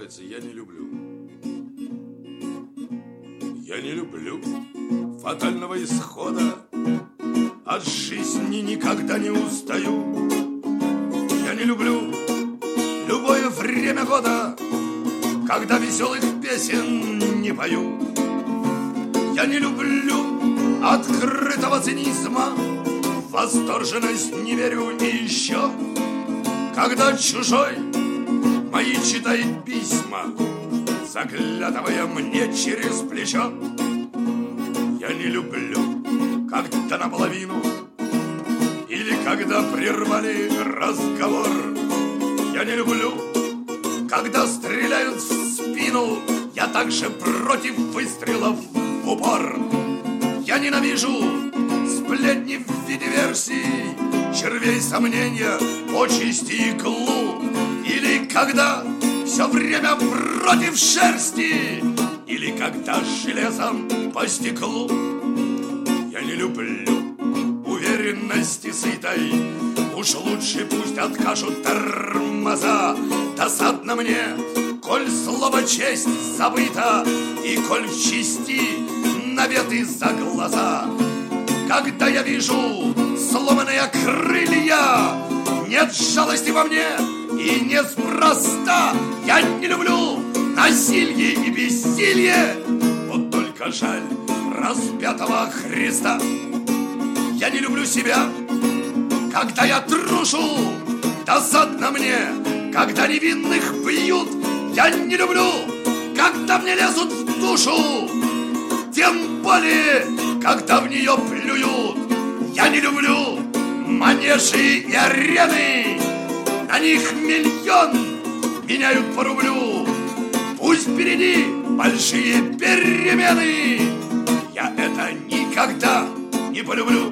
называется «Я не люблю». Я не люблю фатального исхода, от жизни никогда не устаю. Я не люблю любое время года, когда веселых песен не пою. Я не люблю открытого цинизма, в восторженность не верю и еще, когда чужой мои читает письма, заглядывая мне через плечо. Я не люблю, когда наполовину или когда прервали разговор. Я не люблю, когда стреляют в спину, я также против выстрелов в упор. Я ненавижу сплетни в виде версий, червей сомнения, почести и иглу. Или когда все время против шерсти, или когда железом по стеклу. Я не люблю уверенности сытой, уж лучше пусть откажут тормоза. Досадно мне, коль слово честь забыто, и коль в чести наветы за глаза. Когда я вижу сломанные крылья, нет жалости во мне и неспроста. Я не люблю насилие и бессилие, вот только жаль распятого Христа. Я не люблю себя, когда я трушу, досадно мне, когда невинных бьют. Я не люблю, когда мне лезут в душу, тем более, когда в нее плюют. Я не люблю манежи и арены, на них миллион меняют по рублю. Пусть впереди большие перемены, я это никогда не полюблю.